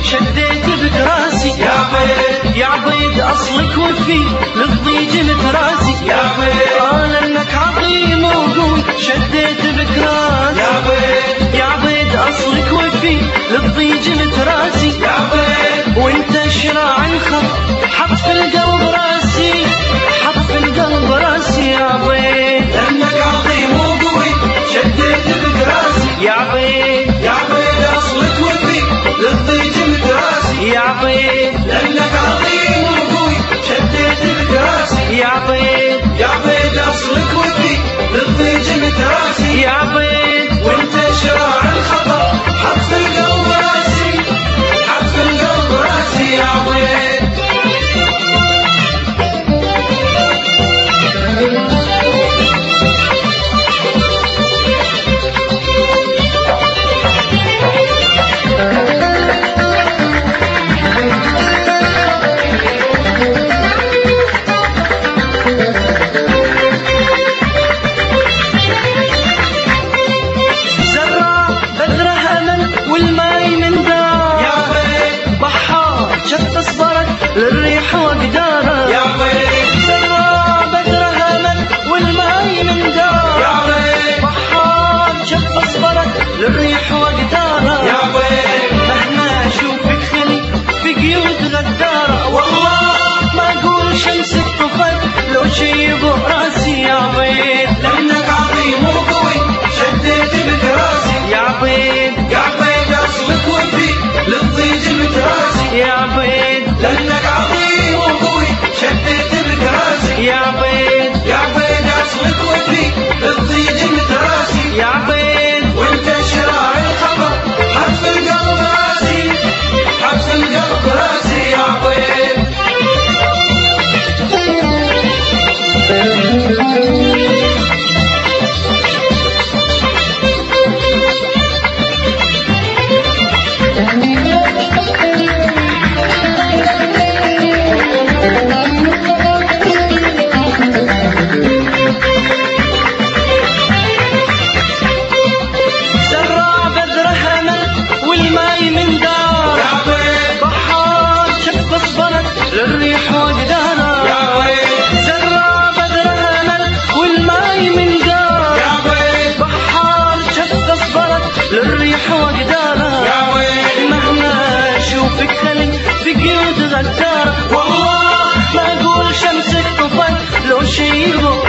شديت بكراسي يا عبيد يا عبيد اصلك وفي للضيج متراسي يا عبيد انا انك عظيم وقوي شديت بكراسي يا عبيد يا عبيد اصلك وفي للضيج متراسي يا عبيد وانت شراع الخط حط في القلب راسي حط في القلب راسي يا عبيد لانك عظيم وقوي شديت بكراسي يا عبيد يا عبيد اصلك وفي للضيج متراسي يا عبيد لانك عظيم وقوي شديت بكراسي يا عبيد يا عبيد اصلك وفي للضيج متراسي يا عبيد وانت شراع الخطر حط في القلب راسي حط في القلب راسي يا عبيد للريح وقدارة يا عبيد سرى بدرها من والماي من دار يا عبيد بحار جف اصبرك للريح وقدارة يا عبيد مهما اشوفك خلي في قيود غدارة والله ما اقول شمسك طفت لو شي براسي يا عبيد لانك عظيم وقوي شديت بكراسي يا عبيد يا عبيد اصلك وفي للضيج متراسي يا عبيد لانك عظيم وقوي شديت بكراسي يا عبيد يا عبيد اصلك وفي للضيج متراسي يا عبيد وانت شراع الخبر حط في القلب راسي حط في القلب راسي يا عبيد للريح وقدارة يا عبيد زرع بدرها مل والماي من دار يا عبيد بحار شف اصبرت للريح وقدارة يا عبيد مهما اشوفك خلي في قيود غدارة والله ما اقول شمسك طفت لو شي